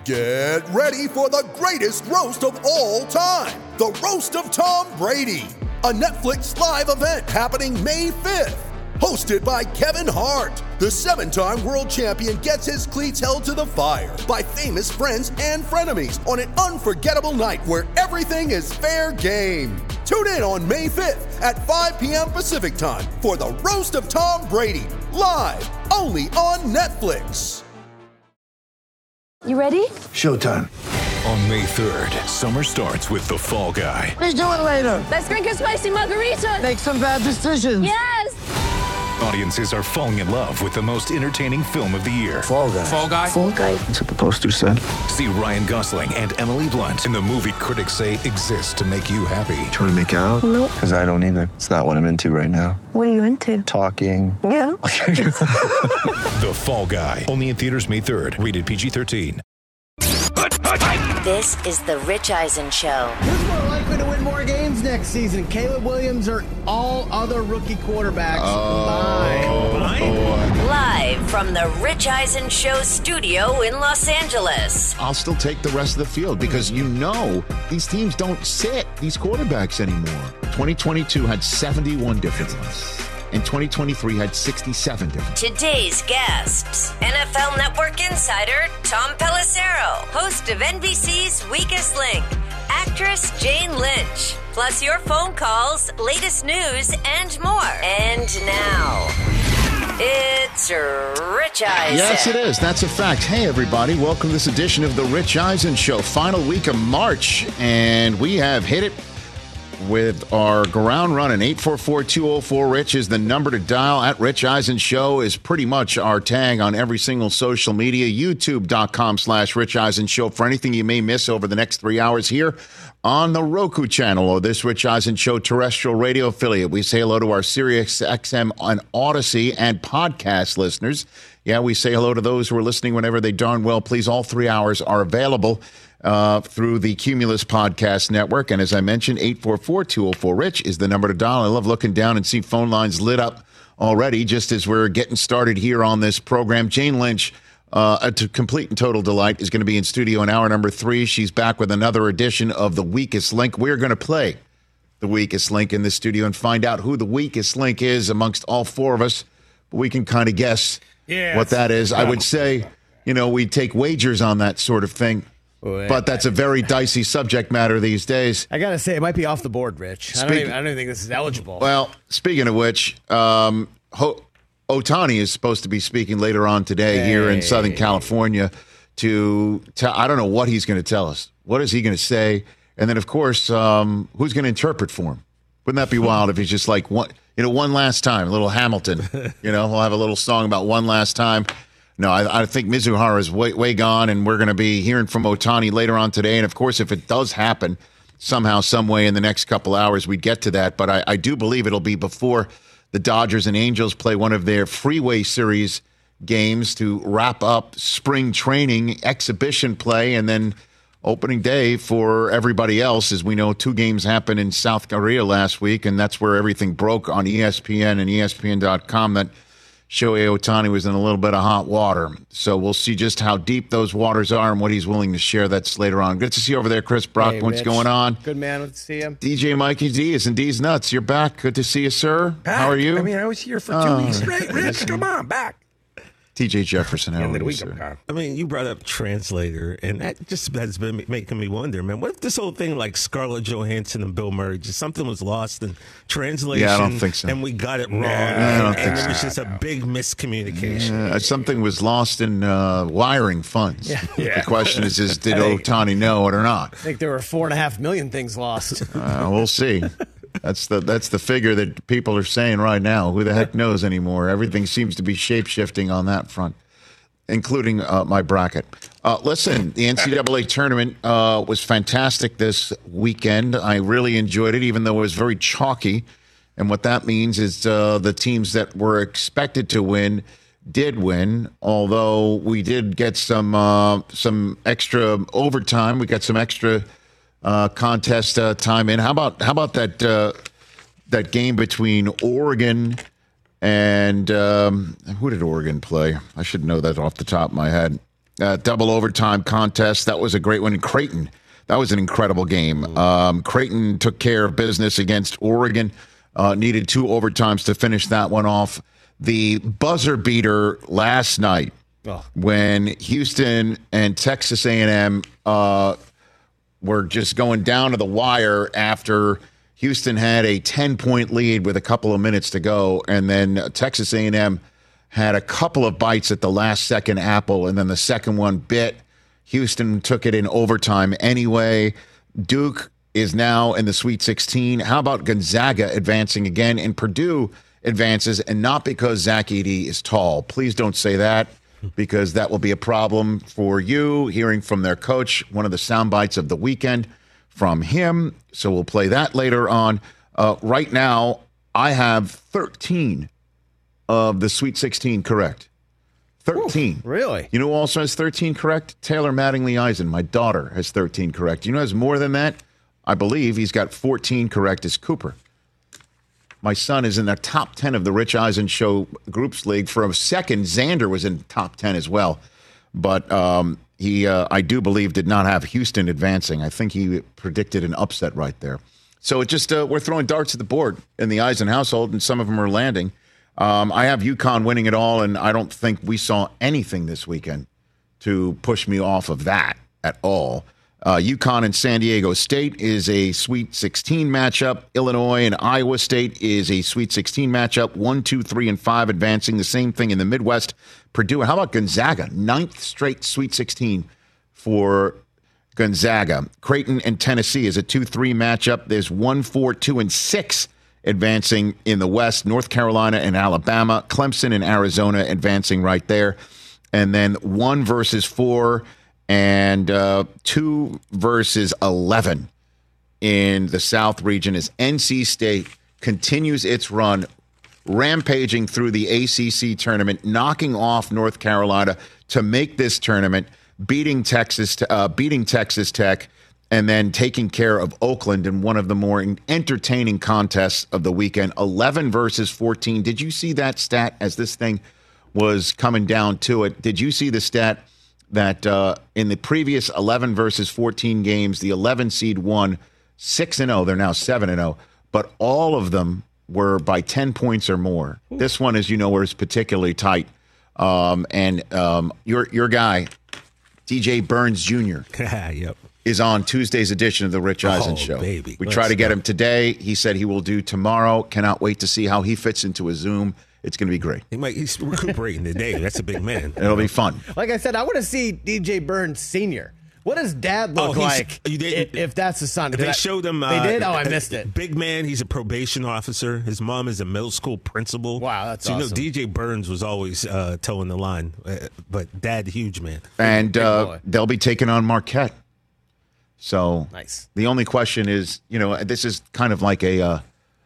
Get ready for the greatest roast of all time, the Roast of Tom Brady, a Netflix live event happening May 5th. Hosted by Kevin Hart, the 7-time world champion gets his cleats held to the fire by famous friends and frenemies on an unforgettable night where everything is fair game. Tune in on May 5th at 5 p.m. Pacific time for the Roast of Tom Brady, live only on Netflix. You ready? Showtime. On May 3rd, summer starts with The Fall Guy. Let's do it later. Let's drink a spicy margarita. Make some bad decisions. Yes! Audiences are falling in love with the most entertaining film of the year. Fall Guy. Fall Guy? Fall Guy. That's what the poster said. See Ryan Gosling and Emily Blunt in the movie critics say exists to make you happy. Trying to make it out? Nope. Because I don't either. It's not what I'm into right now. What are you into? Talking. Yeah. The Fall Guy. Only in theaters May 3rd. Rated PG-13. This is the Rich Eisen Show. Who's more likely to win more games next season, Caleb Williams or all other rookie quarterbacks combined? Live from the Rich Eisen Show studio in Los Angeles. I'll still take the rest of the field because these teams don't sit these quarterbacks anymore. 2022 had 71 different ones. And 2023 had 67 different. Today's guests, NFL Network insider Tom Pelissero, host of NBC's Weakest Link, actress Jane Lynch, plus your phone calls, latest news, and more. And now, it's Rich Eisen. Yes, it is. That's a fact. Hey, everybody. Welcome to this edition of the Rich Eisen Show. Final week of March, and we have hit it with our ground running. 844-204-RICH is the number to dial. At Rich Eisen Show is pretty much our tag on every single social media. YouTube.com/Rich Eisen Show for anything you may miss over the next 3 hours here on the Roku channel or this Rich Eisen Show terrestrial radio affiliate. We say hello to our Sirius XM on Odyssey and podcast listeners. Yeah, we say hello to those who are listening whenever they darn well please. All 3 hours are available through the Cumulus Podcast Network. And as I mentioned, 844-204-RICH is the number to dial. I love looking down and see phone lines lit up already just as we're getting started here on this program. Jane Lynch, a complete and total delight, is going to be in studio in hour number 3. She's back with another edition of The Weakest Link. We're going to play The Weakest Link in the studio and find out who the weakest link is amongst all 4 of us. But we can kind of guess what that is. I would say, we take wagers on that sort of thing. But that's a very dicey subject matter these days. I got to say, it might be off the board, Rich. I don't even think this is eligible. Well, speaking of which, Ohtani is supposed to be speaking later on today here in Southern California to I don't know what he's going to tell us. What is he going to say? And then, of course, who's going to interpret for him? Wouldn't that be wild if he's just like, one last time, a little Hamilton. We'll have a little song about one last time. No, I think Mizuhara is way gone, and we're going to be hearing from Ohtani later on today. And, of course, if it does happen somehow, some way in the next couple hours, we get to that. But I do believe it'll be before the Dodgers and Angels play one of their Freeway Series games to wrap up spring training, exhibition play, and then opening day for everybody else. As we know, 2 games happened in South Korea last week, and that's where everything broke on ESPN and ESPN.com that Shohei Ohtani was in a little bit of hot water. So we'll see just how deep those waters are and what he's willing to share. That's later on. Good to see you over there, Chris Brock. Hey, what's Rich. going on? Good, man. Good to see you. DJ Mikey D's and D's Nuts. You're back. Good to see you, sir. Back. How are you? I was here for 2 weeks straight. Rich, come on, back. TJ Jefferson, how are you, sir? I mean, you brought up translator, and that just has been making me wonder, man. What if this whole thing, like Scarlett Johansson and Bill Murray, just something was lost in translation? Yeah, I don't think so. And we got it wrong. I don't think and so. it was just a big miscommunication. Something was lost in wiring funds. Yeah. The question is did Ohtani know it or not? I think there were 4.5 million things lost. We'll see. That's the figure that people are saying right now. Who the heck knows anymore? Everything seems to be shape-shifting on that front, including my bracket. Listen, the NCAA tournament was fantastic this weekend. I really enjoyed it, even though it was very chalky. And what that means is the teams that were expected to win did win, although we did get some extra overtime. We got some extra contest time in. How about that game between Oregon and who did Oregon play? I should know that off the top of my head. double overtime contest. That was a great one. Creighton, that was an incredible game. Creighton took care of business against Oregon. Needed 2 overtimes to finish that one off. The buzzer beater last night when Houston and Texas A&M were just going down to the wire after Houston had a 10-point lead with a couple of minutes to go, and then Texas A&M had a couple of bites at the last-second apple, and then the second one bit. Houston took it in overtime anyway. Duke is now in the Sweet 16. How about Gonzaga advancing again? And Purdue advances, and not because Zach Edey is tall. Please don't say that, because that will be a problem for you, hearing from their coach, one of the sound bites of the weekend from him. So we'll play that later on. Right now, I have 13 of the Sweet 16 correct. 13. Ooh, really? You know who also has 13 correct? Taylor Mattingly Eisen, my daughter, has 13 correct. You know who has more than that? I believe he's got 14 correct as Cooper. My son is in the top 10 of the Rich Eisen Show Groups League. For a second, Xander was in top 10 as well. But he, I do believe, did not have Houston advancing. I think he predicted an upset right there. So it just we're throwing darts at the board in the Eisen household, and some of them are landing. I have UConn winning it all, and I don't think we saw anything this weekend to push me off of that at all. UConn and San Diego State is a Sweet 16 matchup. Illinois and Iowa State is a Sweet 16 matchup. 1, 2, 3, and 5 advancing. The same thing in the Midwest. Purdue. How about Gonzaga? 9th straight Sweet 16 for Gonzaga. Creighton and Tennessee is a 2-3 matchup. There's 1, 4, 2, and 6 advancing in the West. North Carolina and Alabama. Clemson and Arizona advancing right there. And then 1 versus 4 and 2 versus 11 in the South region as NC State continues its run, rampaging through the ACC tournament, knocking off North Carolina to make this tournament, beating Texas Tech, and then taking care of Oakland in one of the more entertaining contests of the weekend. 11 versus 14. Did you see that stat as this thing was coming down to it? Did you see the stat that in the previous 11 versus 14 games, the 11 seed won 6-0. They're now 7-0, but all of them were by 10 points or more. Ooh. This one, as you know, was particularly tight. And your guy, DJ Burns Jr. Yep. is on Tuesday's edition of the Rich Eisen Show. Baby. We try to get him today. He said he will do tomorrow. Cannot wait to see how he fits into a Zoom. It's going to be great. He's recuperating today. That's a big man. It'll be fun. Like I said, I want to see DJ Burns Sr. What does Dad look like if that's the son? They showed him. They did? Oh, I missed it. Big man. He's a probation officer. His mom is a middle school principal. Wow, that's awesome. You know, DJ Burns was always towing the line. But Dad, huge man. And they'll be taking on Marquette. So nice. The only question is, you know, this is kind of like a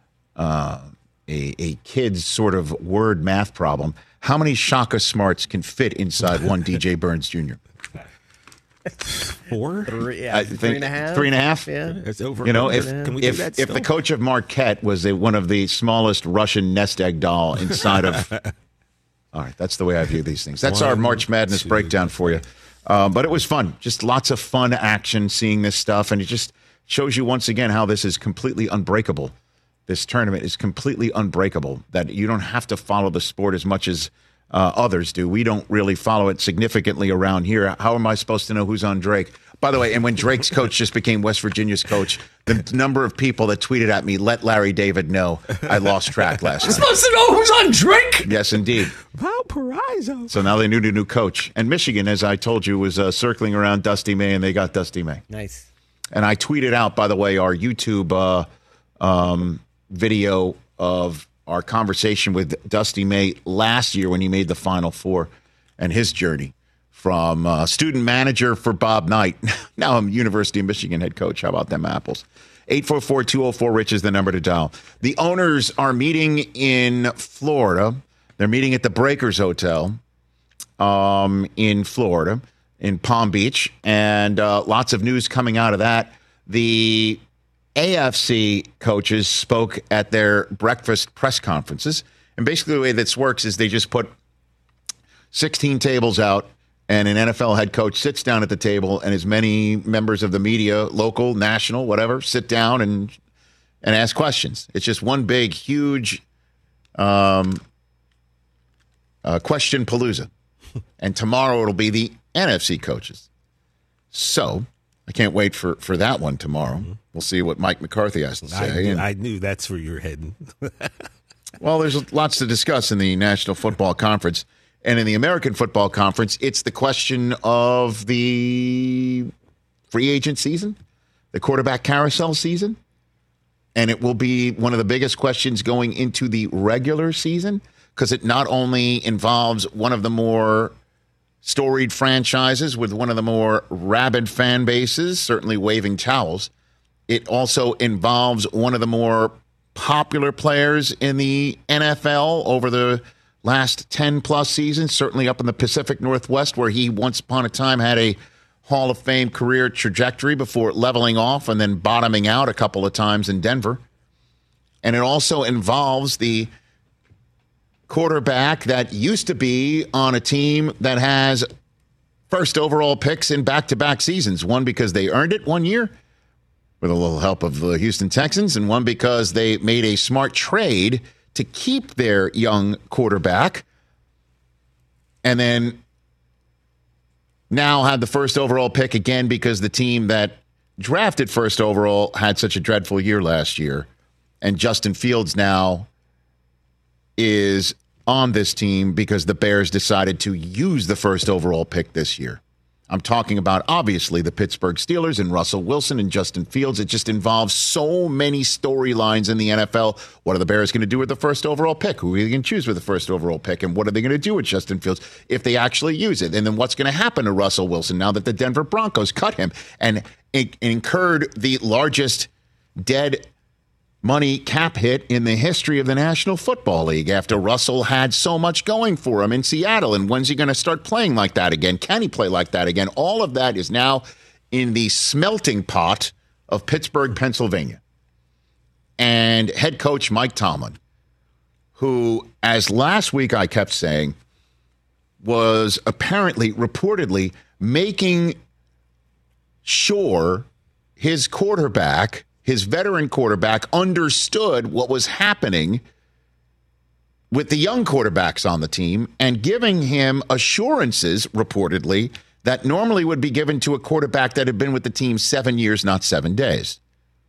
kid's sort of word math problem. How many Shaka Smarts can fit inside one DJ Burns Jr.? 4? 3, yeah, 3.5. 3.5? Yeah. It's over. You know, Can we do that if the coach of Marquette was one of the smallest Russian nest egg doll inside of... All right, that's the way I view these things. That's our March Madness breakdown for you. But it was fun. Just lots of fun action seeing this stuff. And it just shows you once again how this is completely unbreakable. This tournament is completely unbreakable, that you don't have to follow the sport as much as others do. We don't really follow it significantly around here. How am I supposed to know who's on Drake? By the way, and when Drake's coach just became West Virginia's coach, the number of people that tweeted at me, let Larry David know, I lost track last night. I'm supposed to know who's on Drake? Yes, indeed. Valparaiso. So now they need a new coach. And Michigan, as I told you, was circling around Dusty May, and they got Dusty May. Nice. And I tweeted out, by the way, our YouTube video of our conversation with Dusty May last year when he made the Final Four and his journey from student manager for Bob Knight. Now I'm University of Michigan head coach. How about them apples? 844-204-RICH is the number to dial. The owners are meeting in Florida. They're meeting at the Breakers Hotel in Florida, in Palm Beach, and lots of news coming out of that. The AFC coaches spoke at their breakfast press conferences. And basically the way this works is they just put 16 tables out and an NFL head coach sits down at the table, and as many members of the media, local, national, whatever, sit down and ask questions. It's just one big, huge question palooza. And tomorrow it'll be the NFC coaches. So I can't wait for that one tomorrow. We'll see what Mike McCarthy has to say. I knew that's where you're heading. Well, there's lots to discuss in the National Football Conference. And in the American Football Conference, it's the question of the free agent season, the quarterback carousel season. And it will be one of the biggest questions going into the regular season, because it not only involves one of the more storied franchises with one of the more rabid fan bases, certainly waving towels. It also involves one of the more popular players in the NFL over the last 10-plus seasons, certainly up in the Pacific Northwest, where he once upon a time had a Hall of Fame career trajectory before leveling off and then bottoming out a couple of times in Denver. And it also involves the quarterback that used to be on a team that has first overall picks in back-to-back seasons, one because they earned it one year with a little help of the Houston Texans, and one because they made a smart trade to keep their young quarterback, and then now had the first overall pick again because the team that drafted first overall had such a dreadful year last year. And Justin Fields now is on this team because the Bears decided to use the first overall pick this year. I'm talking about, obviously, the Pittsburgh Steelers and Russell Wilson and Justin Fields. It just involves so many storylines in the NFL. What are the Bears going to do with the first overall pick? Who are they going to choose with the first overall pick? And what are they going to do with Justin Fields if they actually use it? And then what's going to happen to Russell Wilson now that the Denver Broncos cut him and incurred the largest dead money cap hit in the history of the National Football League after Russell had so much going for him in Seattle? And when's he going to start playing like that again? Can he play like that again? All of that is now in the smelting pot of Pittsburgh, Pennsylvania. And head coach Mike Tomlin, who, as last week I kept saying, was apparently, reportedly, making sure his quarterback, his veteran quarterback, understood what was happening with the young quarterbacks on the team and giving him assurances, reportedly, that normally would be given to a quarterback that had been with the team 7 years, not 7 days.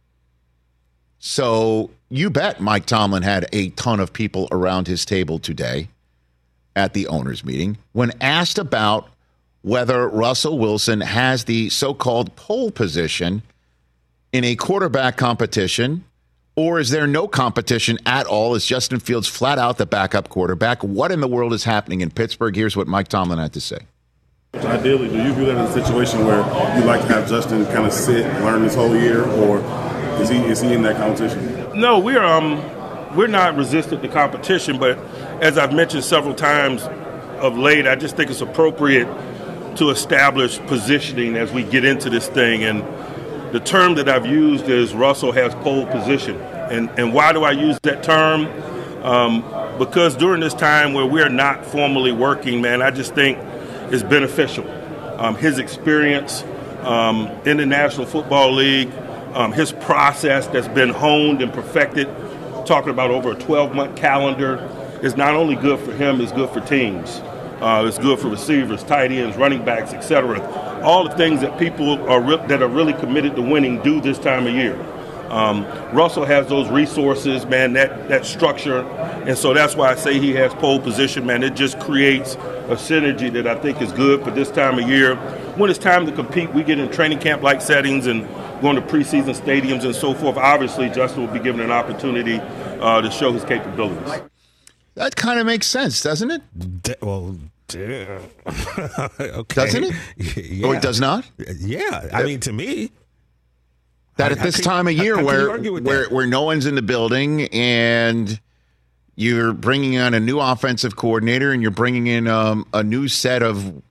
So you bet Mike Tomlin had a ton of people around his table today at the owners' meeting when asked about whether Russell Wilson has the so-called pole position in a quarterback competition, or is there no competition at all? Is Justin Fields flat out the backup quarterback? What in the world is happening in Pittsburgh? Here's what Mike Tomlin had to say. Ideally, do you view that as a situation where you like to have Justin kind of sit, learn this whole year, or is he in that competition? No, we're not resistant to competition, but as I've mentioned several times of late, I just think it's appropriate to establish positioning as we get into this thing. And the term that I've used is Russell has pole position. And why do I use that term? Because during this time where we're not formally working, man, I just think it's beneficial. His experience in the National Football League, his process that's been honed and perfected, talking about over a 12-month calendar, is not only good for him, it's good for teams. It's good for receivers, tight ends, running backs, etc. All the things that people that are really committed to winning do this time of year. Russell has those resources, man, that structure, and so that's why I say he has pole position, man. It just creates a synergy that I think is good for this time of year. When it's time to compete, we get in training camp-like settings and going to preseason stadiums and so forth. Obviously, Justin will be given an opportunity to show his capabilities. That kind of makes sense, doesn't it? Okay. Doesn't it? Yeah. Or it does not? Yeah. I mean, to me. That at this time of year where no one's in the building and you're bringing on a new offensive coordinator and you're bringing in a new set of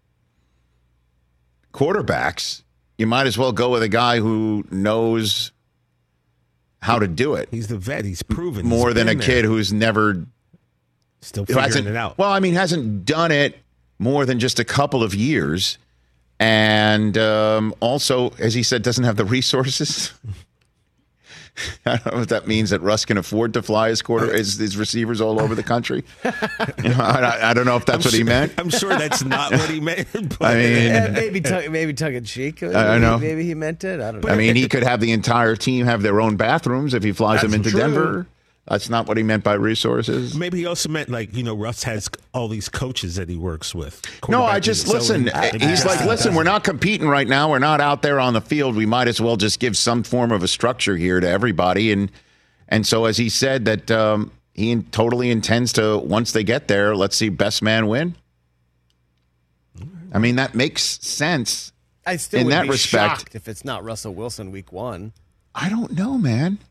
quarterbacks, you might as well go with a guy who knows how to do it. He's the vet. He's proven. More than a kid who's never... Still figuring it out. Well, I mean, hasn't done it more than just a couple of years. And also, as he said, doesn't have the resources. I don't know if that means that Russ can afford to fly his receivers all over the country. I don't know if that's what he meant. I'm sure that's not what he meant. But I mean, maybe tongue in cheek. I know. Maybe he meant it. I don't know. I mean, he could have the entire team have their own bathrooms if he flies them into true. Denver. That's not what he meant by resources. Maybe he also meant, like, Russ has all these coaches that he works with. No, I just, listen, he's like, listen, we're not competing right now. We're not out there on the field. We might as well just give some form of a structure here to everybody. And so, as he said, that he totally intends to, once they get there, let's see, best man win. I mean, that makes sense. I still in would that be respect. shocked if it's not Russell Wilson week 1. I don't know, man.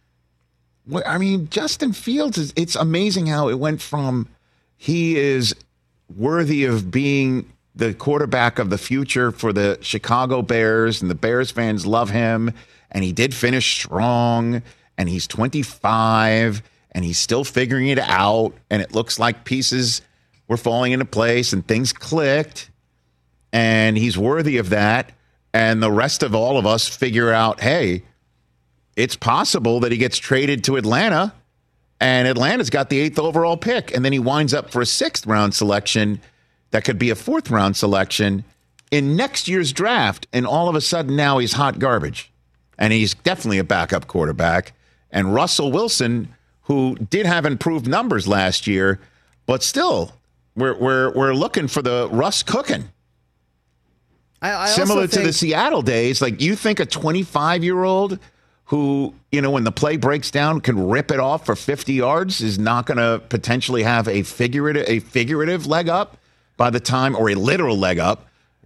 I mean, Justin Fields, it's amazing how it went from he is worthy of being the quarterback of the future for the Chicago Bears, and the Bears fans love him, and he did finish strong, and he's 25, and he's still figuring it out, and it looks like pieces were falling into place, and things clicked, and he's worthy of that, and the rest of all of us figure out, hey, it's possible that he gets traded to Atlanta, and Atlanta's got the 8th overall pick, and then he winds up for a 6th round selection that could be a 4th round selection in next year's draft, and all of a sudden now he's hot garbage, and he's definitely a backup quarterback. And Russell Wilson, who did have improved numbers last year, but still, we're looking for the Russ cooking. I Similar also to the Seattle days, like you think a 25-year-old who, when the play breaks down, can rip it off for 50 yards is not going to potentially have a figurative leg up by the time, or a literal leg up,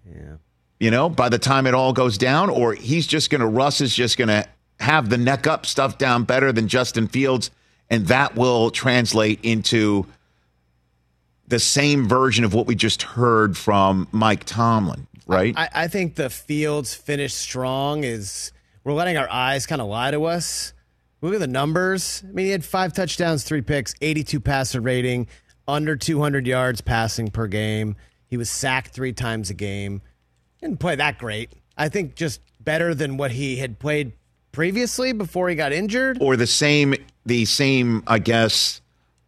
by the time it all goes down, or Russ is just going to have the neck up stuff down better than Justin Fields, and that will translate into the same version of what we just heard from Mike Tomlin, right? I think the Fields finish strong is... We're letting our eyes kind of lie to us. Look at the numbers. I mean, he had 5 touchdowns, 3 picks, 82 passer rating, under 200 yards passing per game. He was sacked 3 times a game. Didn't play that great. I think just better than what he had played previously before he got injured. Or the same, I guess,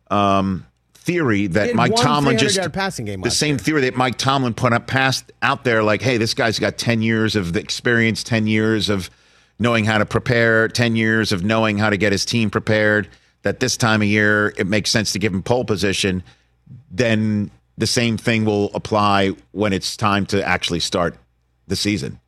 theory that Mike Tomlin just passing game. The same theory that Mike Tomlin put out there, like, hey, this guy's got 10 years of the experience, 10 years of knowing how to prepare, 10 years of knowing how to get his team prepared, that this time of year it makes sense to give him pole position. Then the same thing will apply when it's time to actually start the season.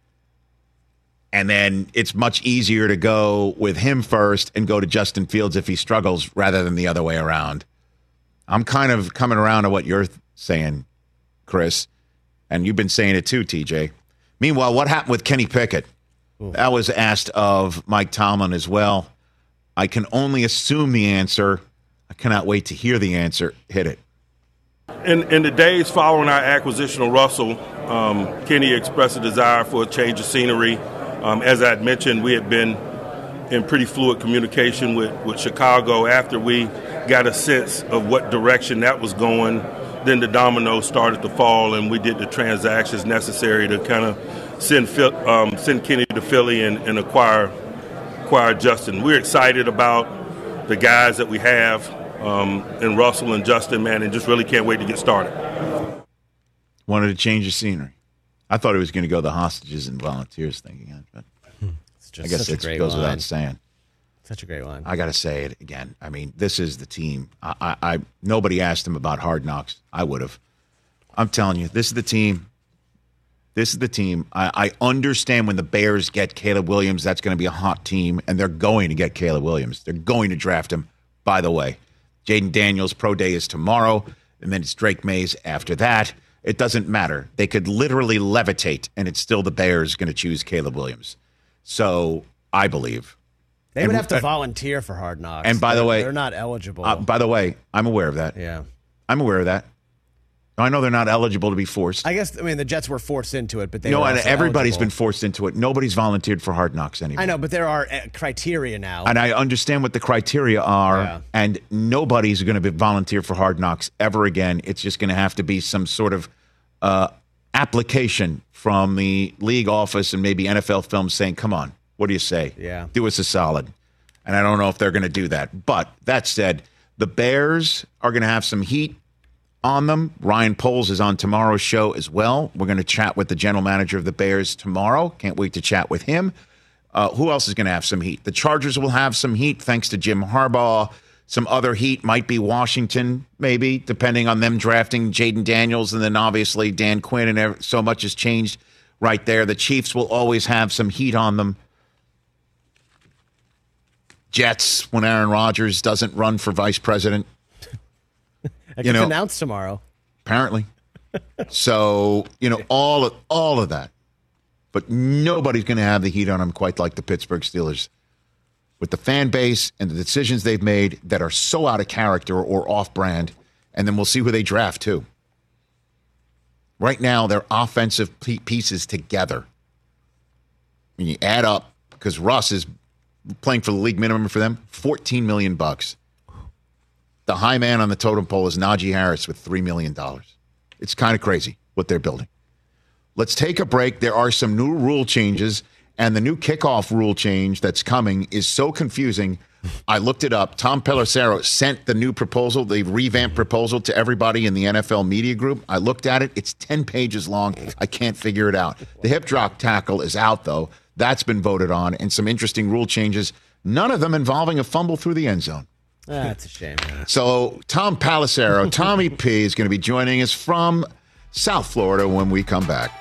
And then it's much easier to go with him first and go to Justin Fields if he struggles rather than the other way around. I'm kind of coming around to what you're saying, Chris, and you've been saying it too, TJ. Meanwhile, what happened with Kenny Pickett? That was asked of Mike Tomlin as well. I can only assume the answer. I cannot wait to hear the answer. Hit it. In the days following our acquisition of Russell, Kenny expressed a desire for a change of scenery. As I had mentioned, we had been in pretty fluid communication with Chicago. After we got a sense of what direction that was going, then the dominoes started to fall, and we did the transactions necessary to kind of send Kenny to Philly and acquire Justin. We're excited about the guys that we have in Russell and Justin, man, and just really can't wait to get started. Wanted to change the scenery. I thought he was going to go the hostages and volunteers thing again, but I guess it goes without saying. Such a great line. I got to say it again. I mean, this is the team. Nobody asked him about Hard Knocks. I would have. I'm telling you, this is the team. This is the team. I understand when the Bears get Caleb Williams, that's going to be a hot team, and they're going to get Caleb Williams. They're going to draft him. By the way, Jaden Daniels' pro day is tomorrow, and then it's Drake Mays after that. It doesn't matter. They could literally levitate, and it's still the Bears going to choose Caleb Williams. So I believe. They would have to volunteer for Hard Knocks. And by the way, they're not eligible. By the way, I'm aware of that. Yeah. I'm aware of that. I know they're not eligible to be forced. I guess, the Jets were forced into it, but they No, were and also everybody's eligible. been forced into it. Nobody's volunteered for Hard Knocks anymore. I know, but there are criteria now. And I understand what the criteria are, and nobody's going to be volunteer for Hard Knocks ever again. It's just going to have to be some sort of application from the league office and maybe NFL Films saying, come on, what do you say? Yeah. Do us a solid. And I don't know if they're going to do that. But that said, the Bears are going to have some heat on them. Ryan Poles is on tomorrow's show as well. We're going to chat with the general manager of the Bears tomorrow. Can't wait to chat with him. Who else is going to have some heat? The Chargers will have some heat thanks to Jim Harbaugh. Some other heat might be Washington, maybe, depending on them drafting Jaden Daniels and then obviously Dan Quinn, and so much has changed right there. The Chiefs will always have some heat on them. Jets, when Aaron Rodgers doesn't run for vice president. It gets announced tomorrow. Apparently. So, all of that. But nobody's going to have the heat on them quite like the Pittsburgh Steelers. With the fan base and the decisions they've made that are so out of character or off-brand. And then we'll see who they draft, too. Right now, they're offensive pieces together. When you add up, because Russ is playing for the league minimum for them, $14 million. The high man on the totem pole is Najee Harris with $3 million. It's kind of crazy what they're building. Let's take a break. There are some new rule changes, and the new kickoff rule change that's coming is so confusing. I looked it up. Tom Pelissero sent the new proposal, the revamped proposal, to everybody in the NFL media group. I looked at it. It's 10 pages long. I can't figure it out. The hip drop tackle is out, though. That's been voted on, and some interesting rule changes, none of them involving a fumble through the end zone. That's a shame. So Tom Pelissero, Tommy P, is going to be joining us from South Florida when we come back.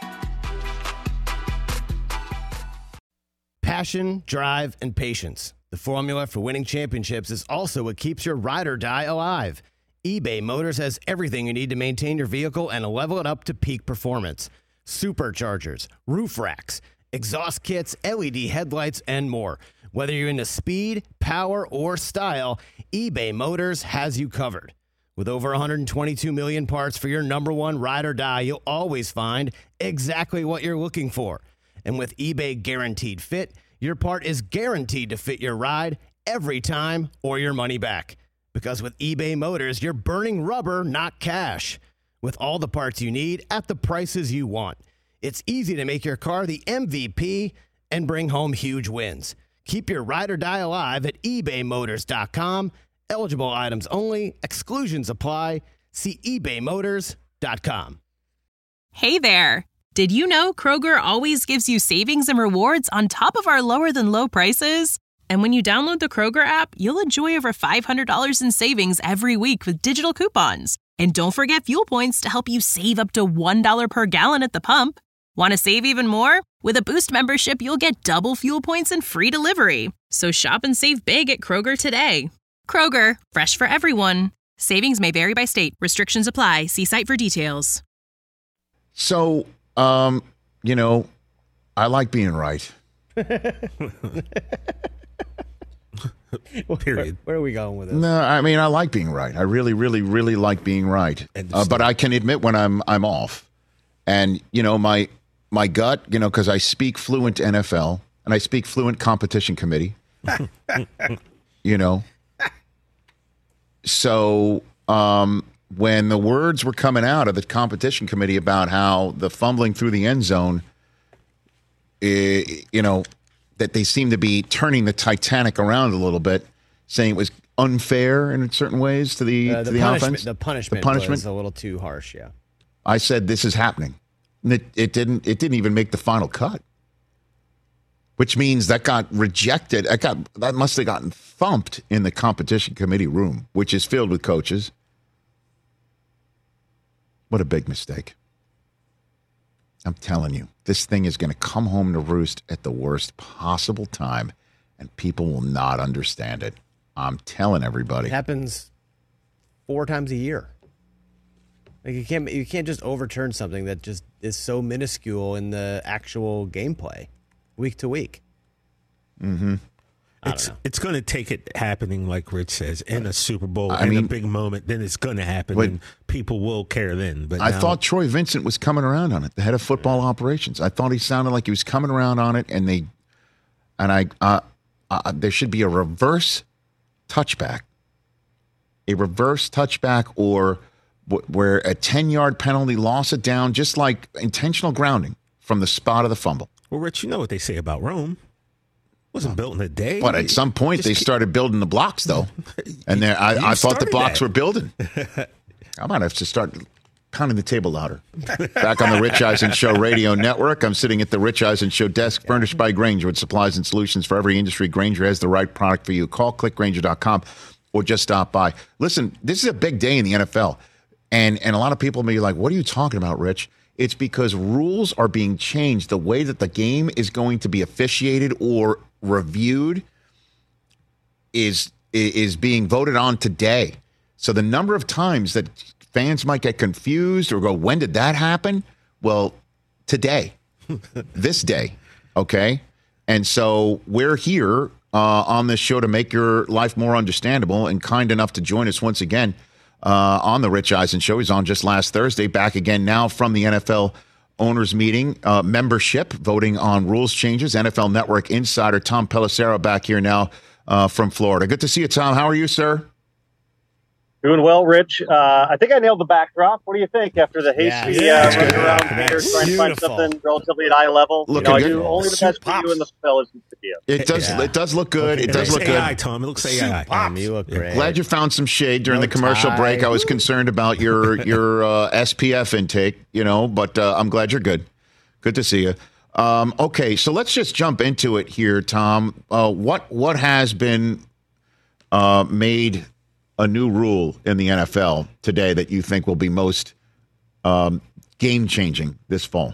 Passion, drive, and patience. The formula for winning championships is also what keeps your ride or die alive. eBay Motors has everything you need to maintain your vehicle and level it up to peak performance. Superchargers, roof racks, exhaust kits, LED headlights, and more. Whether you're into speed, power, or style, eBay Motors has you covered. With over 122 million parts for your number one ride or die, you'll always find exactly what you're looking for. And with eBay Guaranteed Fit, your part is guaranteed to fit your ride every time or your money back. Because with eBay Motors, you're burning rubber, not cash. With all the parts you need at the prices you want. It's easy to make your car the MVP and bring home huge wins. Keep your ride or die alive at ebaymotors.com. Eligible items only. Exclusions apply. See ebaymotors.com. Hey there. Did you know Kroger always gives you savings and rewards on top of our lower than low prices? And when you download the Kroger app, you'll enjoy over $500 in savings every week with digital coupons. And don't forget fuel points to help you save up to $1 per gallon at the pump. Want to save even more? With a Boost membership, you'll get double fuel points and free delivery. So shop and save big at Kroger today. Kroger, fresh for everyone. Savings may vary by state. Restrictions apply. See site for details. So, I like being right. Period. Where are we going with this? No, I mean, I like being right. I really, really, really like being right. But I can admit when I'm off. And, my gut, because I speak fluent NFL and I speak fluent competition committee, So when the words were coming out of the competition committee about how the fumbling through the end zone, that they seem to be turning the Titanic around a little bit, saying it was unfair in certain ways to the offense. The punishment was a little too harsh, yeah. I said this is happening. And it didn't even make the final cut. Which means that got rejected. That must have gotten thumped in the competition committee room, which is filled with coaches. What a big mistake. I'm telling you, this thing is going to come home to roost at the worst possible time, and people will not understand it. I'm telling everybody. It happens 4 times a year. Like you can't just overturn something that just is so minuscule in the actual gameplay week to week. Mm-hmm. It's going to take it happening, like Rich says, in a Super Bowl, a big moment. Then it's going to happen, and people will care then. But I thought Troy Vincent was coming around on it, the head of football operations. I thought he sounded like he was coming around on it, and there should be a reverse touchback. A reverse touchback, or where a 10-yard penalty, loss it down, just like intentional grounding from the spot of the fumble. Well, Rich, you know what they say about Rome. Wasn't built in a day. But at some point, they started building the blocks, though. And I thought the blocks were building. I might have to start pounding the table louder. Back on the Rich Eisen Show Radio Network. I'm sitting at the Rich Eisen Show desk, furnished by Grainger, with supplies and solutions for every industry. Grainger has the right product for you. Call clickgrainger.com or just stop by. Listen, this is a big day in the NFL. And a lot of people may be like, what are you talking about, Rich? It's because rules are being changed. The way that the game is going to be officiated or reviewed is being voted on today. So the number of times that fans might get confused or go, when did that happen? Well, today, this day, okay? And so we're here on this show to make your life more understandable, and kind enough to join us once again on the Rich Eisen Show. He's on just last Thursday, back again now from the NFL owners meeting, membership, voting on rules changes. NFL Network insider Tom Pelissero back here now from Florida. Good to see you, Tom. How are you, sir? Doing well, Rich. I think I nailed the backdrop. What do you think after the hasty run around here, trying to find something relatively at eye level? Only the best for you and the fellas in the studio. It does look good. It does look good. AI, Tom. It looks AI. Tom, you look great. Glad you found some shade during the commercial break. I was concerned about your SPF intake, but I'm glad you're good. Good to see you. Okay, so let's just jump into it here, Tom. What has been made a new rule in the NFL today that you think will be most game-changing this fall?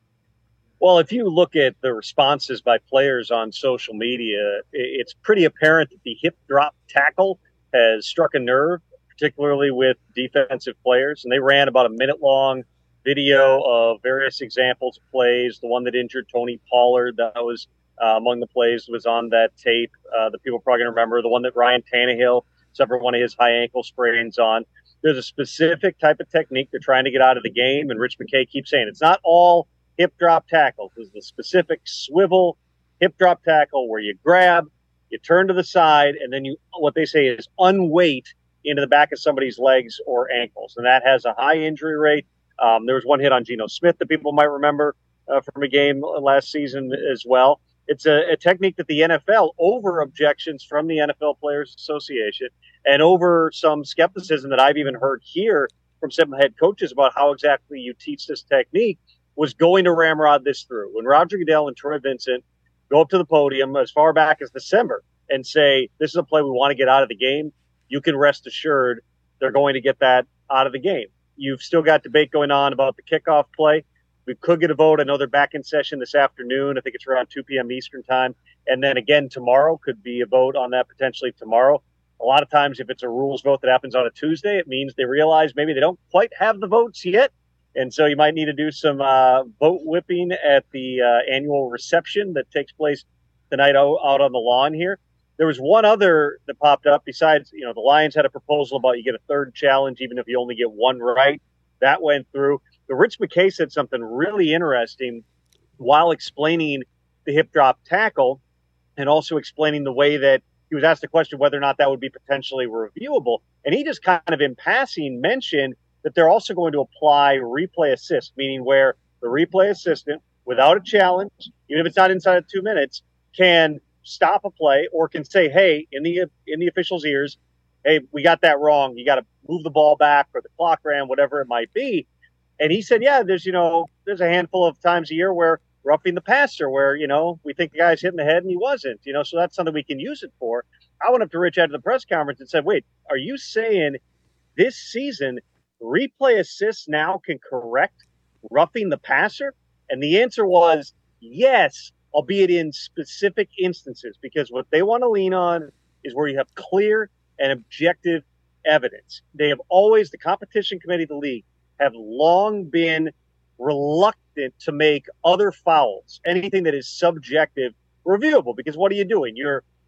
Well, if you look at the responses by players on social media, it's pretty apparent that the hip drop tackle has struck a nerve, particularly with defensive players. And they ran about a minute-long video of various examples of plays. The one that injured Tony Pollard, that was among the plays that was on that tape. The people are probably going to remember the one that Ryan Tannehill suffered one of his high ankle sprains on. There's a specific type of technique they're trying to get out of the game, and Rich McKay keeps saying it's not all hip drop tackles. There's the specific swivel hip drop tackle where you grab, you turn to the side, and then you, what they say is unweight into the back of somebody's legs or ankles, and that has a high injury rate. There was one hit on Geno Smith that people might remember from a game last season as well. It's a technique that the NFL, over objections from the NFL Players Association and over some skepticism that I've even heard here from some head coaches about how exactly you teach this technique, was going to ramrod this through. When Roger Goodell and Troy Vincent go up to the podium as far back as December and say, this is a play we want to get out of the game, you can rest assured they're going to get that out of the game. You've still got debate going on about the kickoff play. We could get a vote. I know they're back in session this afternoon. I think it's around 2 p.m. Eastern time. And then again tomorrow could be a vote on that potentially tomorrow. A lot of times if it's a rules vote that happens on a Tuesday, it means they realize maybe they don't quite have the votes yet. And so you might need to do some vote whipping at the annual reception that takes place tonight out on the lawn here. There was one other that popped up besides, the Lions had a proposal about you get a third challenge even if you only get one right. That went through. But Rich McKay said something really interesting while explaining the hip drop tackle and also explaining the way that he was asked the question whether or not that would be potentially reviewable. And he just kind of in passing mentioned that they're also going to apply replay assist, meaning where the replay assistant, without a challenge, even if it's not inside of 2 minutes, can stop a play or can say, hey, in the official's ears, hey, we got that wrong. You got to move the ball back or the clock ran, whatever it might be. And he said, yeah, there's a handful of times a year where roughing the passer, where, we think the guy's hitting the head and he wasn't, so that's something we can use it for. I went up to Rich after the press conference and said, wait, are you saying this season replay assists now can correct roughing the passer? And the answer was yes, albeit in specific instances, because what they want to lean on is where you have clear and objective evidence. They have always, the competition committee of the league, have long been reluctant to make other fouls, anything that is subjective, reviewable. Because what are you doing? You're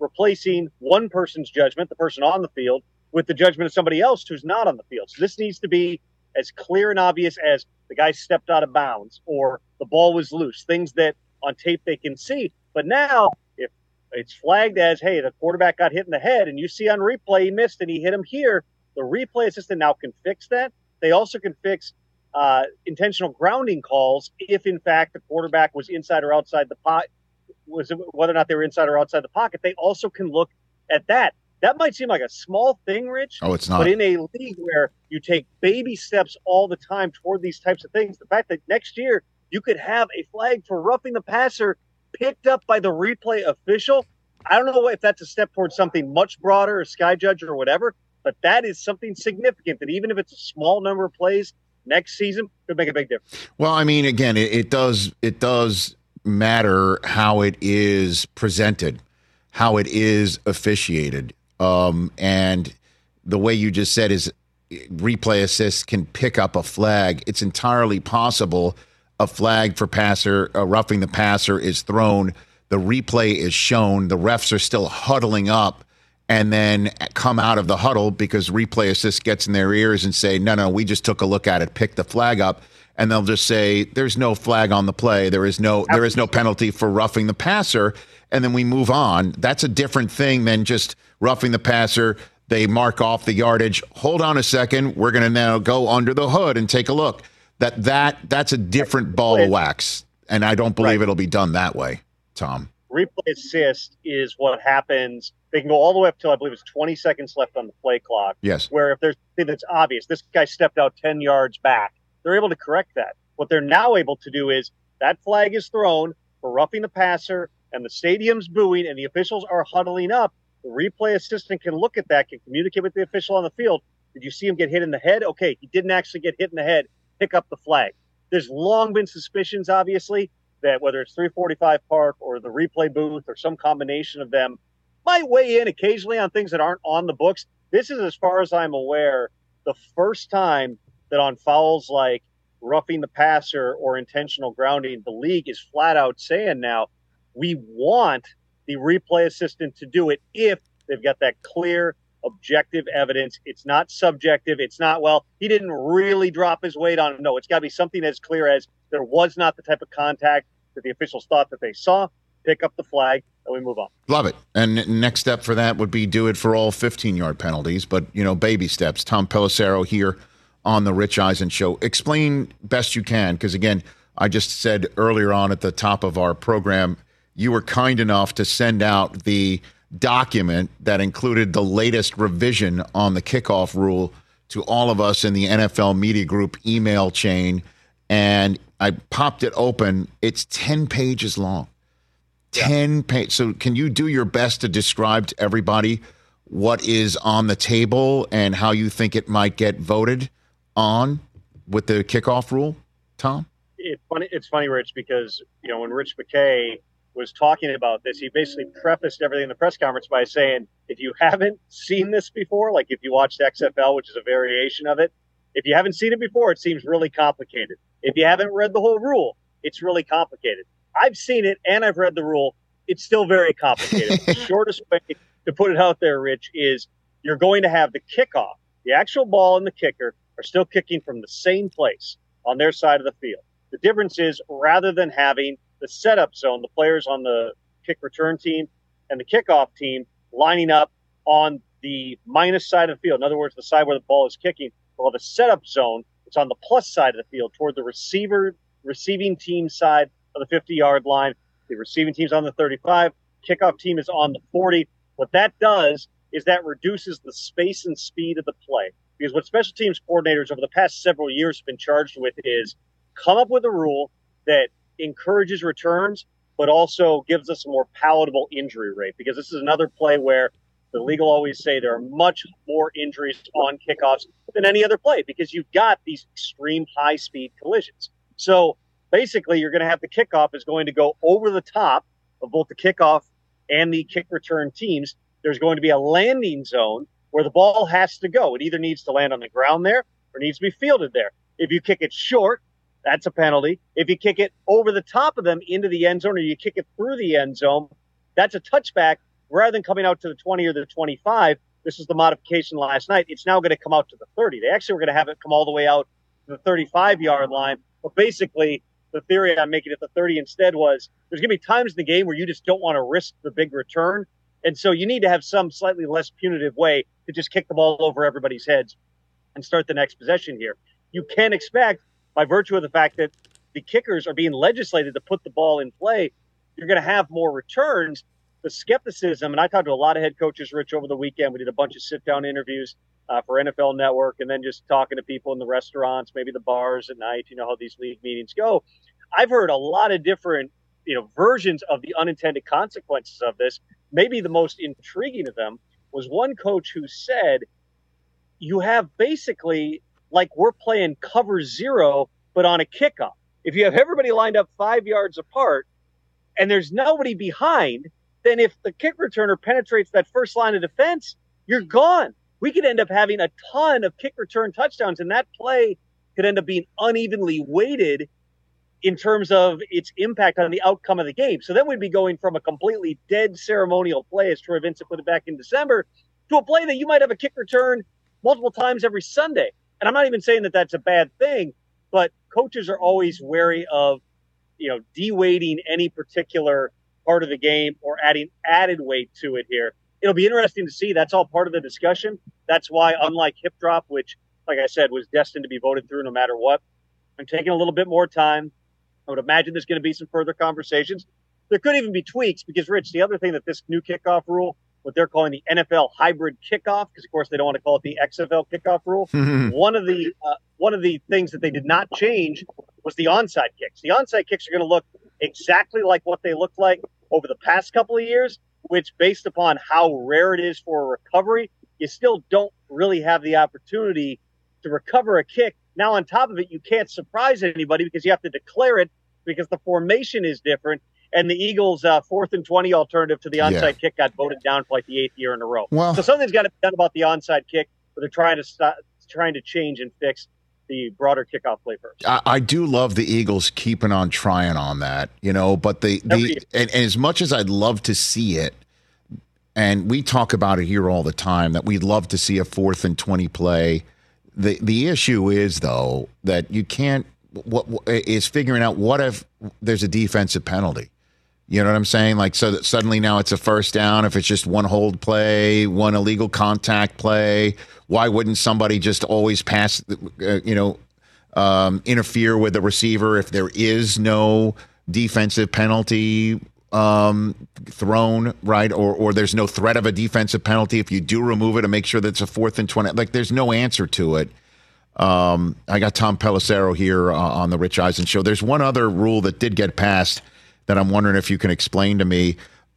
replacing one person's judgment, the person on the field, with the judgment of somebody else who's not on the field. So this needs to be as clear and obvious as the guy stepped out of bounds or the ball was loose, things that on tape they can see. But now, if it's flagged as, hey, the quarterback got hit in the head, and you see on replay he missed and he hit him here, the replay assistant now can fix that. They also can fix intentional grounding calls if, in fact, the quarterback was inside or outside the pocket, whether or not they were inside or outside the pocket. They also can look at that. That might seem like a small thing, Rich. Oh, it's not. But in a league where you take baby steps all the time toward these types of things, the fact that next year you could have a flag for roughing the passer picked up by the replay official, I don't know if that's a step towards something much broader, a sky judge or whatever, but that is something significant that even if it's a small number of plays next season, could make a big difference. Well, I mean, again, it does matter how it is presented, how it is officiated. And the way you just said is replay assist can pick up a flag. It's entirely possible a flag for passer, roughing the passer is thrown. The replay is shown. The refs are still huddling up and then come out of the huddle because replay assist gets in their ears and say, no, we just took a look at it, pick the flag up. And they'll just say, there's no flag on the play. There is no penalty for roughing the passer. And then we move on. That's a different thing than just roughing the passer. They mark off the yardage. Hold on a second. We're going to now go under the hood and take a look. That's a different ball of wax. And I don't believe it'll be done that way, Tom. Replay assist is what happens. They can go all the way up till I believe it's 20 seconds left on the play clock. Yes. Where if there's something that's obvious, this guy stepped out 10 yards back, they're able to correct that. What they're now able to do is that flag is thrown for roughing the passer and the stadium's booing and the officials are huddling up. The replay assistant can look at that, can communicate with the official on the field. Did you see him get hit in the head? Okay, he didn't actually get hit in the head. Pick up the flag. There's long been suspicions, obviously, that whether it's 345 Park or the replay booth or some combination of them might weigh in occasionally on things that aren't on the books. This is, as far as I'm aware, the first time that on fouls like roughing the passer or intentional grounding, the league is flat out saying now we want the replay assistant to do it if they've got that clear, objective evidence. It's not subjective. It's not, well, he didn't really drop his weight on him. No, it's got to be something as clear as there was not the type of contact that the officials thought that they saw. Pick up the flag, and we move on. Love it. And next step for that would be do it for all 15-yard penalties, but, baby steps. Tom Pelissero here on the Rich Eisen Show. Explain best you can, because, again, I just said earlier on at the top of our program, you were kind enough to send out the document that included the latest revision on the kickoff rule to all of us in the NFL Media Group email chain, and I popped it open. It's 10 pages long. 10 pages. So can you do your best to describe to everybody what is on the table and how you think it might get voted on with the kickoff rule, Tom? It's funny, Rich, because, when Rich McKay was talking about this, he basically prefaced everything in the press conference by saying, if you haven't seen this before, like if you watched XFL, which is a variation of it, if you haven't seen it before, it seems really complicated. If you haven't read the whole rule, it's really complicated. I've seen it and I've read the rule. It's still very complicated. The shortest way to put it out there, Rich, is you're going to have the kickoff. The actual ball and the kicker are still kicking from the same place on their side of the field. The difference is, rather than having the setup zone, the players on the kick return team and the kickoff team lining up on the minus side of the field. In other words, the side where the ball is kicking. Well, the setup zone, it's on the plus side of the field toward the receiving team side of the 50-yard line. The receiving team's on the 35. Kickoff team is on the 40. What that does is that reduces the space and speed of the play. Because what special teams coordinators over the past several years have been charged with is come up with a rule that encourages returns, but also gives us a more palatable injury rate. Because this is another play where the league will always say there are much more injuries on kickoffs than any other play because you've got these extreme high-speed collisions. So basically, you're going to have the kickoff is going to go over the top of both the kickoff and the kick return teams. There's going to be a landing zone where the ball has to go. It either needs to land on the ground there or needs to be fielded there. If you kick it short, that's a penalty. If you kick it over the top of them into the end zone or you kick it through the end zone, that's a touchback rather than coming out to the 20 or the 25, this is the modification last night, it's now going to come out to the 30. They actually were going to have it come all the way out to the 35-yard line. But basically, the theory on making it the 30 instead was there's going to be times in the game where you just don't want to risk the big return. And so you need to have some slightly less punitive way to just kick the ball over everybody's heads and start the next possession here. You can expect, by virtue of the fact that the kickers are being legislated to put the ball in play, you're going to have more returns. The skepticism, and I talked to a lot of head coaches, Rich, over the weekend. We did a bunch of sit-down interviews for NFL Network, and then just talking to people in the restaurants, maybe the bars at night, you know how these league meetings go. I've heard a lot of different, versions of the unintended consequences of this. Maybe the most intriguing of them was one coach who said, you have basically like we're playing cover zero, but on a kickoff. If you have everybody lined up 5 yards apart and there's nobody behind, then if the kick returner penetrates that first line of defense, you're gone. We could end up having a ton of kick return touchdowns, and that play could end up being unevenly weighted in terms of its impact on the outcome of the game. So then we'd be going from a completely dead ceremonial play, as Troy Vincent put it back in December, to a play that you might have a kick return multiple times every Sunday. And I'm not even saying that that's a bad thing, but coaches are always wary of, de-weighting any particular part of the game or adding added weight to it here. It'll be interesting to see. That's all part of the discussion. That's why, unlike hip drop, which, like I said, was destined to be voted through no matter what, I'm taking a little bit more time. I would imagine there's going to be some further conversations. There could even be tweaks because, Rich, the other thing that this new kickoff rule, what they're calling the NFL hybrid kickoff, because, of course, they don't want to call it the XFL kickoff rule. One of the things that they did not change was the onside kicks. The onside kicks are going to look exactly like what they looked like over the past couple of years, which, based upon how rare it is for a recovery, you still don't really have the opportunity to recover a kick. Now, on top of it, you can't surprise anybody because you have to declare it because the formation is different. And the Eagles' 4th and 20 alternative to the onside kick got voted down for like the 8th year in a row. Well, so something's got to be done about the onside kick, but they're trying to change and fix the broader kickoff play first. I do love the Eagles keeping on trying on that, but and as much as I'd love to see it, and we talk about it here all the time, that we'd love to see a 4th and 20 play. The issue is, though, that you can't is figuring out what if there's a defensive penalty. You know what I'm saying? Like, so that suddenly now it's a first down. If it's just one hold play, one illegal contact play, why wouldn't somebody just always pass, interfere with the receiver if there is no defensive penalty thrown, right? Or there's no threat of a defensive penalty if you do remove it and make sure that it's a 4th and 20. Like, there's no answer to it. I got Tom Pelissero here on the Rich Eisen Show. There's one other rule that did get passed that I'm wondering if you can explain to me.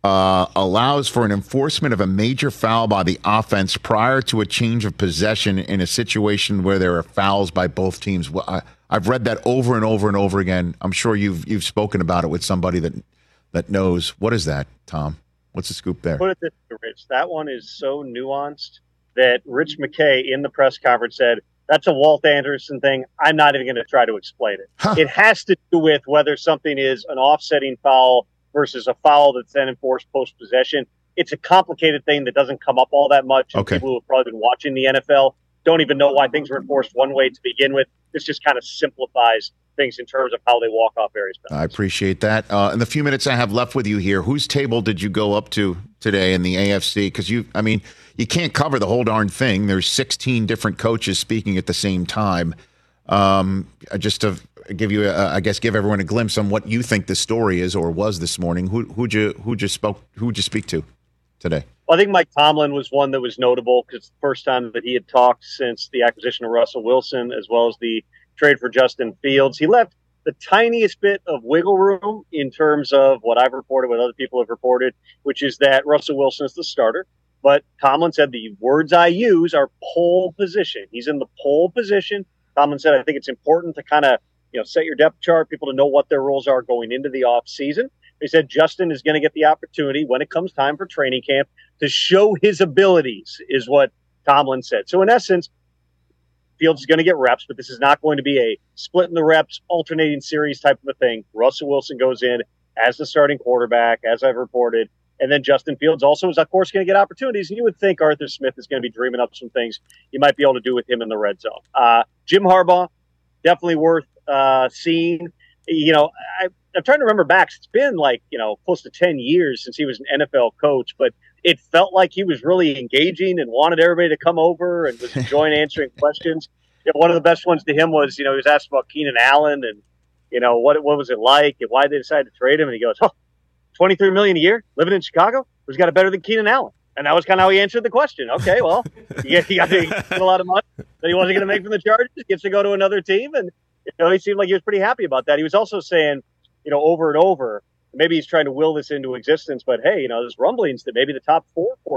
Allows for an enforcement of a major foul by the offense prior to a change of possession in a situation where there are fouls by both teams. I've read that over and over and over again. I'm sure you've spoken about it with somebody that knows. What is that, Tom? What's the scoop there? Put it this way, Rich. That one is so nuanced that Rich McKay in the press conference said, that's a Walt Anderson thing. I'm not even going to try to explain it. It has to do with whether something is an offsetting foul versus a foul that's then enforced post-possession. It's a complicated thing that doesn't come up all that much. And people who have probably been watching the NFL don't even know why things were enforced one way to begin with. This just kind of simplifies things in terms of how they walk off various penalties. I appreciate that. In the few minutes I have left with you here, whose table did you go up to today in the AFC? Because you can't cover the whole darn thing. There's 16 different coaches speaking at the same time. Just to give you, give everyone a glimpse on what you think the story is or was this morning. Who'd you speak to today? Well, I think Mike Tomlin was one that was notable because it's the first time that he had talked since the acquisition of Russell Wilson, as well as the trade for Justin Fields. He left the tiniest bit of wiggle room in terms of what I've reported, what other people have reported, which is that Russell Wilson is the starter. But Tomlin said the words I use are pole position. He's in the pole position. Tomlin said, I think it's important to kind of, set your depth chart, people to know what their roles are going into the off season. He said Justin is going to get the opportunity when it comes time for training camp to show his abilities, is what Tomlin said. So in essence, Fields is going to get reps, but this is not going to be a split in the reps, alternating series type of a thing. Russell Wilson goes in as the starting quarterback, as I've reported. And then Justin Fields also is, of course, going to get opportunities. And you would think Arthur Smith is going to be dreaming up some things you might be able to do with him in the red zone. Jim Harbaugh, definitely worth seeing. I'm trying to remember back. It's been close to 10 years since he was an NFL coach, but it felt like he was really engaging and wanted everybody to come over and was enjoying answering questions. One of the best ones to him was, he was asked about Keenan Allen and, what was it like and why they decided to trade him. And he goes, $23 million a year living in Chicago? Who's got it better than Keenan Allen? And that was kind of how he answered the question. Okay, well, he got a lot of money that he wasn't going to make from the Chargers. Gets to go to another team. And, he seemed like he was pretty happy about that. He was also saying, over and over, maybe he's trying to will this into existence, but hey, there's rumblings that maybe the top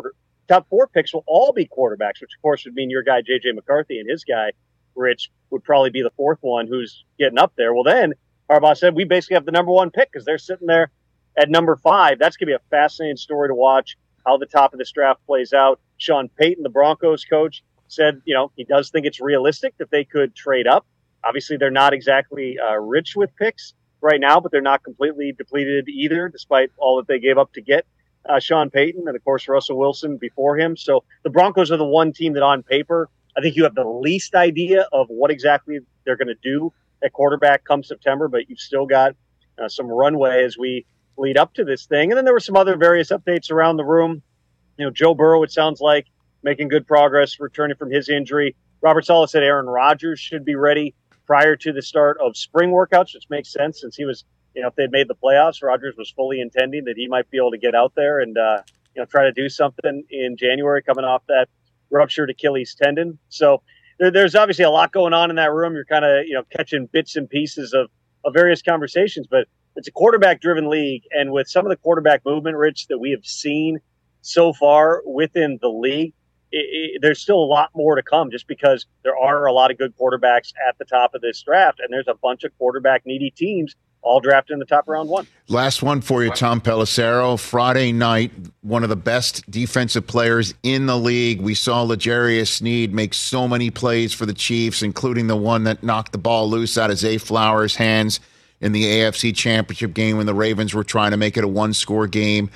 four picks will all be quarterbacks, which of course would mean your guy, J.J. McCarthy, and his guy, Rich, would probably be the fourth one who's getting up there. Well, then Harbaugh said, we basically have the number one pick because they're sitting there at number 5. That's going to be a fascinating story to watch how the top of this draft plays out. Sean Payton, the Broncos coach, said, he does think it's realistic that they could trade up. Obviously, they're not exactly rich with picks right now, but they're not completely depleted either, despite all that they gave up to get Sean Payton and, of course, Russell Wilson before him. So the Broncos are the one team that on paper, I think you have the least idea of what exactly they're going to do at quarterback come September, but you've still got some runway as we lead up to this thing. And then there were some other various updates around the room. Joe Burrow, it sounds like, making good progress, returning from his injury. Robert Saleh said Aaron Rodgers should be ready prior to the start of spring workouts, which makes sense since he was, if they'd made the playoffs, Rodgers was fully intending that he might be able to get out there and, try to do something in January coming off that ruptured Achilles tendon. So there's obviously a lot going on in that room. You're kind of, catching bits and pieces of various conversations, but it's a quarterback-driven league. And with some of the quarterback movement, Rich, that we have seen so far within the league, there's still a lot more to come just because there are a lot of good quarterbacks at the top of this draft, and there's a bunch of quarterback-needy teams all drafted in the top round 1. Last one for you, Tom Pelissero. Friday night, one of the best defensive players in the league. We saw L'Jarius Sneed make so many plays for the Chiefs, including the one that knocked the ball loose out of Zay Flowers' hands in the AFC Championship game when the Ravens were trying to make it a one-score game.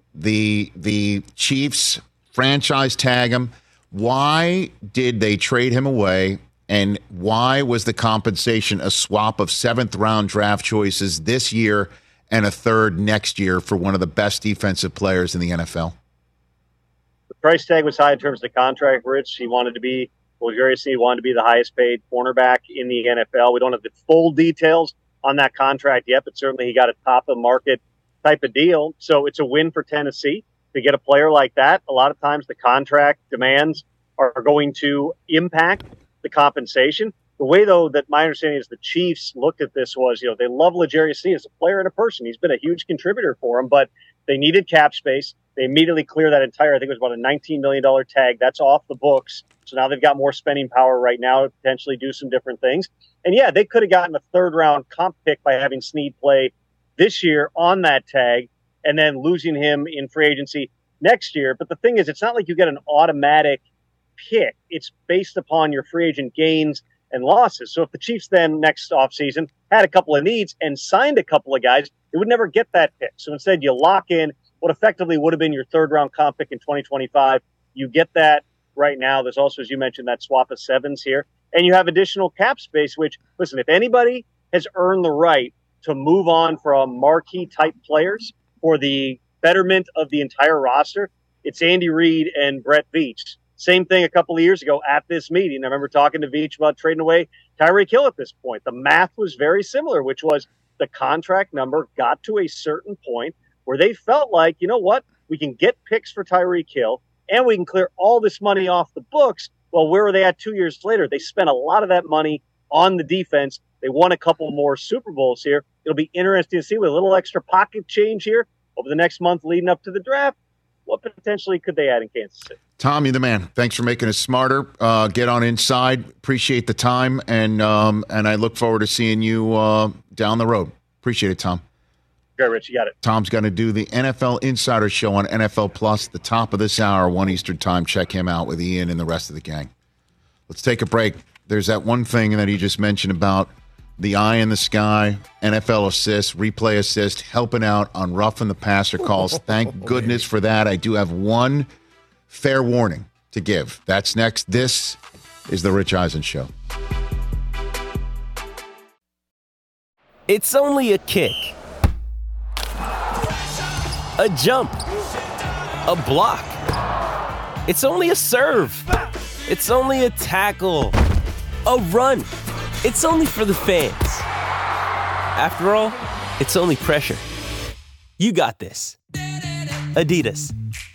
The Chiefs franchise tag him. Why did they trade him away? And why was the compensation a swap of 7th-round draft choices this year and a 3rd next year for one of the best defensive players in the NFL? The price tag was high in terms of the contract, Rich. He wanted to be, L'Jarius Sneed wanted to be the highest-paid cornerback in the NFL. We don't have the full details on that contract yet, but certainly he got a top-of-market type of deal. So it's a win for Tennessee to get a player like that. A lot of times the contract demands are going to impact the compensation. The way, though, that my understanding is the Chiefs looked at this was, they love L'Jarius Sneed as a player and a person. He's been a huge contributor for them, but they needed cap space. They immediately clear that entire, I think it was about a $19 million tag. That's off the books. So now they've got more spending power right now to potentially do some different things. And yeah, they could have gotten a 3rd-round comp pick by having Sneed play this year on that tag and then losing him in free agency next year. But the thing is, it's not like you get an automatic pick. It's based upon your free agent gains and losses. So if the Chiefs then next offseason had a couple of needs and signed a couple of guys, they would never get that pick. So instead you lock in what effectively would have been your 3rd-round comp pick in 2025. You get that right now. There's also, as you mentioned, that swap of 7s here. And you have additional cap space, which, listen, if anybody has earned the right to move on from marquee-type players for the betterment of the entire roster, it's Andy Reid and Brett Veach. Same thing a couple of years ago at this meeting. I remember talking to Veach about trading away Tyreek Hill at this point. The math was very similar, which was the contract number got to a certain point where they felt like, you know what, we can get picks for Tyreek Hill and we can clear all this money off the books. Well, where were they at 2 years later? They spent a lot of that money on the defense. They won a couple more Super Bowls here. It'll be interesting to see with a little extra pocket change here over the next month leading up to the draft. What potentially could they add in Kansas City? Tom, you're the man. Thanks for making us smarter. Get on inside. Appreciate the time, and I look forward to seeing you down the road. Appreciate it, Tom. Okay, Rich, you got it. Tom's going to do the NFL Insider Show on NFL Plus, the top of this hour, 1 Eastern time. Check him out with Ian and the rest of the gang. Let's take a break. There's that one thing that he just mentioned about the eye in the sky, NFL assist, replay assist, helping out on roughing the passer calls. Thank goodness for that. I do have one fair warning to give. That's next. This is the Rich Eisen Show. It's only a kick, a jump, a block. It's only a serve. It's only a tackle, a run. It's only for the fans. After all, it's only pressure. You got this. Adidas.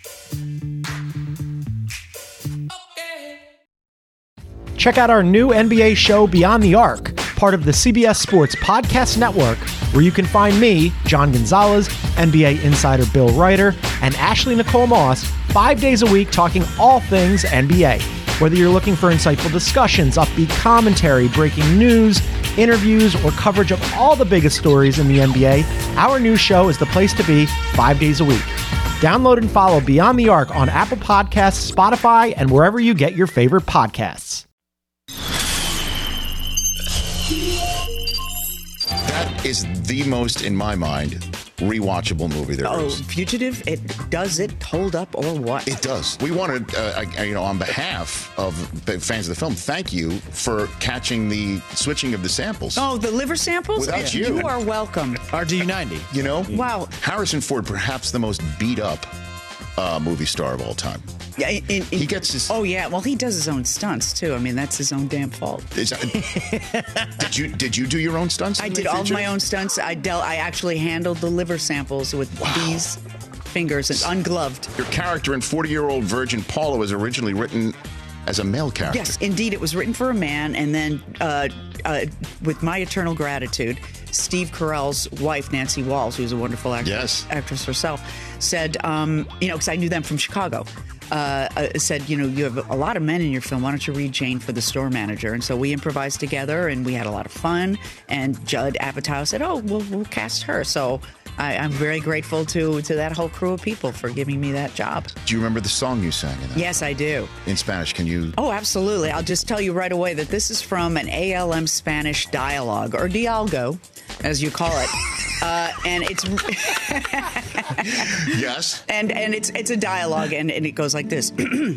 Check out our new NBA show, Beyond the Arc, part of the CBS Sports Podcast Network, where you can find me, John Gonzalez, NBA insider Bill Ryder, and Ashley Nicole Moss 5 days a week talking all things NBA. Whether you're looking for insightful discussions, upbeat commentary, breaking news, interviews, or coverage of all the biggest stories in the NBA, our new show is the place to be 5 days a week. Download and follow Beyond the Arc on Apple Podcasts, Spotify, and wherever you get your favorite podcasts. That is the most, in my mind, rewatchable movie there is. Fugitive, does it hold up or what? It does. We wanted, on behalf of the fans of the film, thank you for catching the switching of the samples. Oh, the liver samples? Without you. You are welcome. RDU90. You know? Wow. Harrison Ford, perhaps the most beat up movie star of all time. Yeah, he gets his... Oh, yeah. Well, he does his own stunts, too. I mean, that's his own damn fault. Did you do your own stunts? I did all of my own stunts. I actually handled the liver samples with these fingers and ungloved. Your character in 40-Year-Old Virgin Paula was originally written as a male character. Yes, indeed. It was written for a man, and then with my eternal gratitude, Steve Carell's wife, Nancy Walls, who's a wonderful actress herself, said, because I knew them from Chicago, said, you have a lot of men in your film. Why don't you read Jane for the store manager? And so we improvised together, and we had a lot of fun. And Judd Apatow said, we'll cast her. So I'm very grateful to that whole crew of people for giving me that job. Do you remember the song you sang in that? Yes, I do. In Spanish, can you? Oh, absolutely. I'll just tell you right away that this is from an ALM Spanish dialogue, or dialgo, as you call it. And it's yes, and it's a dialogue, and it goes like this.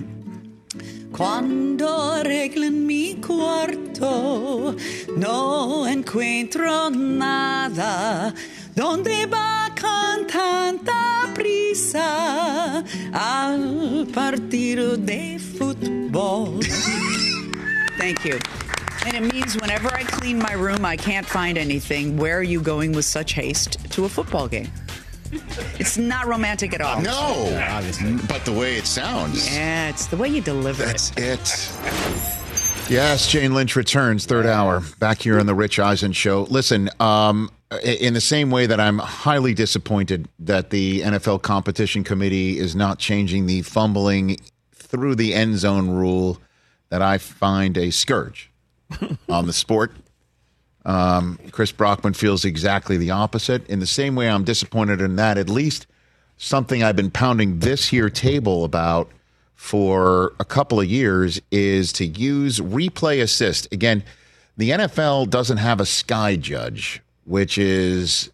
Cuando arreglo en mi cuarto, no encuentro nada. ¿Dónde va con tanta prisa al partido de fútbol? Thank you. And it means whenever I clean my room, I can't find anything. Where are you going with such haste to a football game? It's not romantic at all. No, but the way it sounds. Yeah, it's the way you deliver it. That's it. Yes, Jane Lynch returns, third hour, back here on the Rich Eisen Show. Listen, in the same way that I'm highly disappointed that the NFL Competition Committee is not changing the fumbling through the end zone rule that I find a scourge on the sport. Chris Brockman feels exactly the opposite. In the same way I'm disappointed in that, at least something I've been pounding this here table about for a couple of years is to use replay assist. Again, the NFL doesn't have a sky judge, which is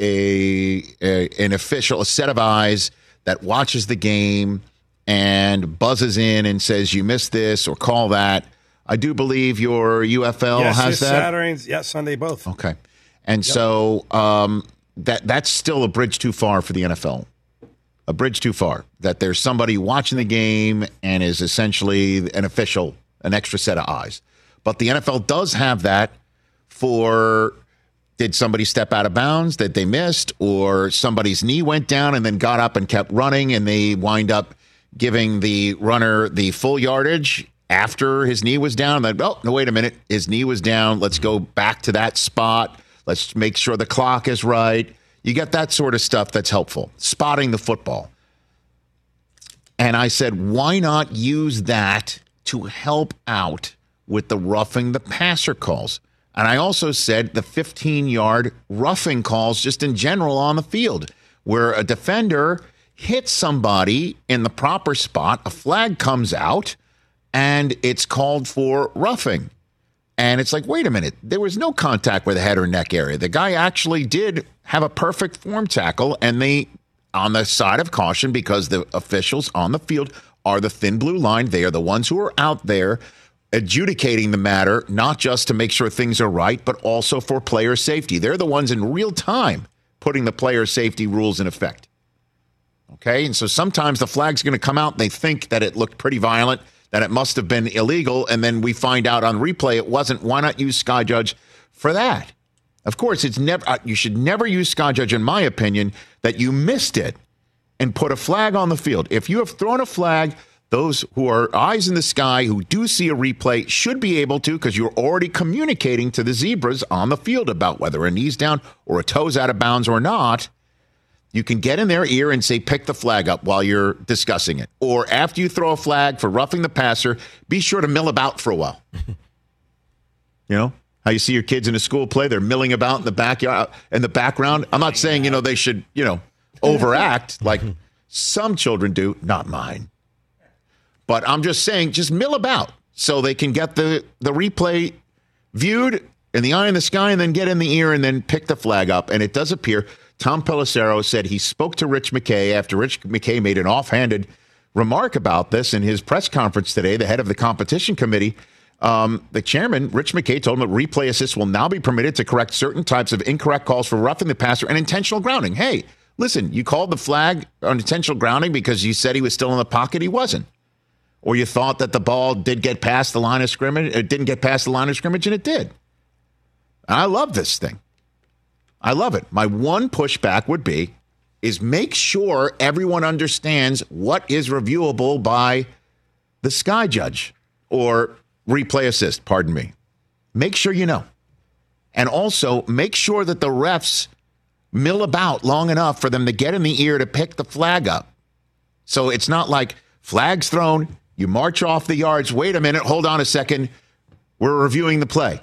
an official, a set of eyes that watches the game and buzzes in and says, you missed this or call that. I do believe your UFL has that. Saturdays, Sunday, both. Okay. And so that's still a bridge too far for the NFL. A bridge too far. That there's somebody watching the game and is essentially an official, an extra set of eyes. But the NFL does have that for, did somebody step out of bounds that they missed, or somebody's knee went down and then got up and kept running and they wind up giving the runner the full yardage after his knee was down. Like, oh, no, wait a minute. His knee was down. Let's go back to that spot. Let's make sure the clock is right. You get that sort of stuff that's helpful. Spotting the football. And I said, why not use that to help out with the roughing the passer calls? And I also said the 15-yard roughing calls just in general on the field, where a defender hits somebody in the proper spot, a flag comes out, and it's called for roughing. And it's like, wait a minute, there was no contact with the head or neck area. The guy actually did have a perfect form tackle, and they, on the side of caution, because the officials on the field are the thin blue line. They are the ones who are out there adjudicating the matter, not just to make sure things are right, but also for player safety. They're the ones in real time putting the player safety rules in effect. Okay, and so sometimes the flag's going to come out and they think that it looked pretty violent, that it must have been illegal, and then we find out on replay it wasn't. Why not use Sky Judge for that? Of course, it's never. You should never use Sky Judge, in my opinion, that you missed it and put a flag on the field. If you have thrown a flag, those who are eyes in the sky, who do see a replay, should be able to, because you're already communicating to the zebras on the field about whether a knee's down or a toe's out of bounds or not. You can get in their ear and say, pick the flag up while you're discussing it. Or after you throw a flag for roughing the passer, be sure to mill about for a while. You know, how you see your kids in a school play, they're milling about in the backyard, in the background. I'm not saying, they should, overact like some children do, not mine. But I'm just saying, just mill about so they can get the replay viewed in the eye in the sky and then get in the ear and then pick the flag up. And it does appear Tom Pelissero said he spoke to Rich McKay after Rich McKay made an offhanded remark about this in his press conference today, the head of the competition committee. The chairman, Rich McKay, told him that replay assists will now be permitted to correct certain types of incorrect calls for roughing the passer and intentional grounding. Hey, listen, you called the flag on intentional grounding because you said he was still in the pocket. He wasn't. Or you thought that the ball did get past the line of scrimmage. It didn't get past the line of scrimmage, and it did. And I love this thing. I love it. My one pushback would be is make sure everyone understands what is reviewable by the Sky Judge or replay assist, pardon me. Make sure you know. And also make sure that the refs mill about long enough for them to get in the ear to pick the flag up. So it's not like flag's thrown, you march off the yards, wait a minute, hold on a second, we're reviewing the play.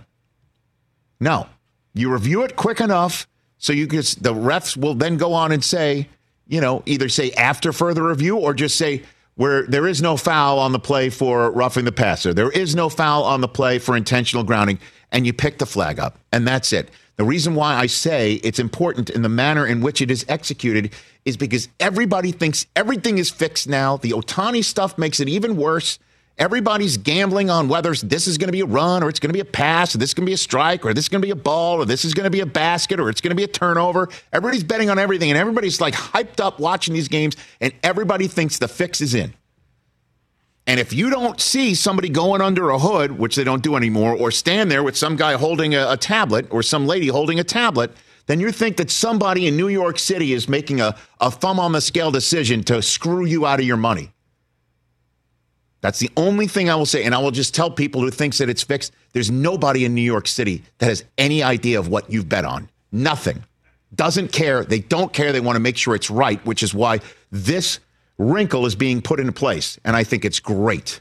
No, you review it quick enough so the refs will then go on and say, either say after further review or just say where there is no foul on the play for roughing the passer. There is no foul on the play for intentional grounding, and you pick the flag up, and that's it. The reason why I say it's important in the manner in which it is executed is because everybody thinks everything is fixed now. The Ohtani stuff makes it even worse. Everybody's gambling on whether this is going to be a run or it's going to be a pass or this is going to be a strike or this is going to be a ball or this is going to be a basket or it's going to be a turnover. Everybody's betting on everything, and everybody's like hyped up watching these games, and everybody thinks the fix is in. And if you don't see somebody going under a hood, which they don't do anymore, or stand there with some guy holding a tablet or some lady holding a tablet, then you think that somebody in New York City is making a thumb on the scale decision to screw you out of your money. That's the only thing I will say. And I will just tell people who thinks that it's fixed, there's nobody in New York City that has any idea of what you've bet on. Nothing. Doesn't care. They don't care. They want to make sure it's right, which is why this wrinkle is being put into place. And I think it's great.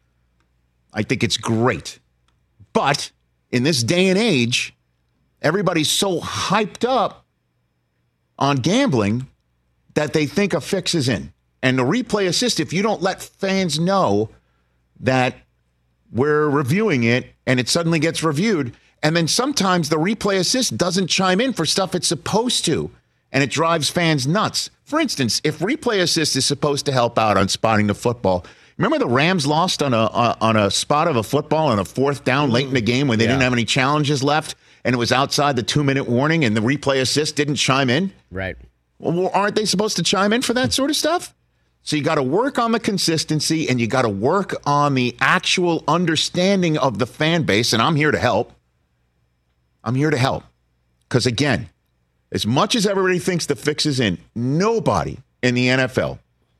I think it's great. But in this day and age, everybody's so hyped up on gambling that they think a fix is in. And the replay assist, if you don't let fans know that we're reviewing it and it suddenly gets reviewed, and then sometimes the replay assist doesn't chime in for stuff it's supposed to, and it drives fans nuts. For instance, if replay assist is supposed to help out on spotting the football, remember the Rams lost on a spot of a football on a fourth down late in the game when they didn't have any challenges left, and it was outside the 2-minute warning, and the replay assist didn't chime in? Right. Well, aren't they supposed to chime in for that sort of stuff? So you got to work on the consistency, and you got to work on the actual understanding of the fan base, and I'm here to help. I'm here to help. Because, again, as much as everybody thinks the fix is in, nobody in the NFL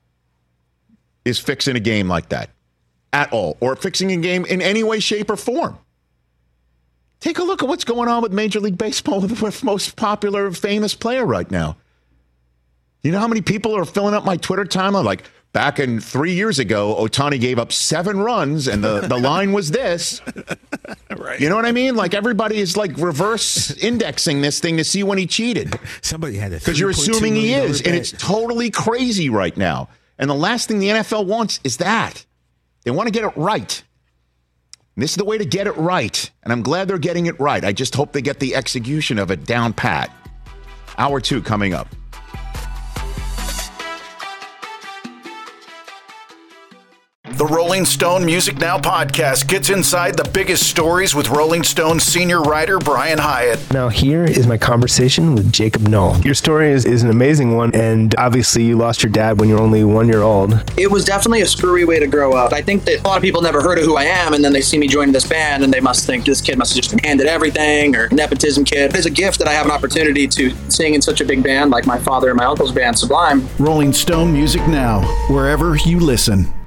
is fixing a game like that at all, or fixing a game in any way, shape, or form. Take a look at what's going on with Major League Baseball with the most popular, famous player right now. You know how many people are filling up my Twitter timeline? Like, back in 3 years ago, Ohtani gave up 7 runs, and the line was this. Right. You know what I mean? Like, everybody is, like, reverse indexing this thing to see when he cheated. Somebody had a because you're assuming he is, and it's totally crazy right now. And the last thing the NFL wants is that. They want to get it right. And this is the way to get it right. And I'm glad they're getting it right. I just hope they get the execution of it down pat. Hour 2 coming up. The Rolling Stone Music Now podcast gets inside the biggest stories with Rolling Stone senior writer Brian Hyatt. Now here is my conversation with Jacob Noll. Your story is an amazing one, and obviously you lost your dad when you were only 1 year old. It was definitely a screwy way to grow up. I think that a lot of people never heard of who I am, and then they see me joining this band, and they must think this kid must have just been handed everything, or nepotism kid. It's a gift that I have an opportunity to sing in such a big band like my father and my uncle's band, Sublime. Rolling Stone Music Now, wherever you listen.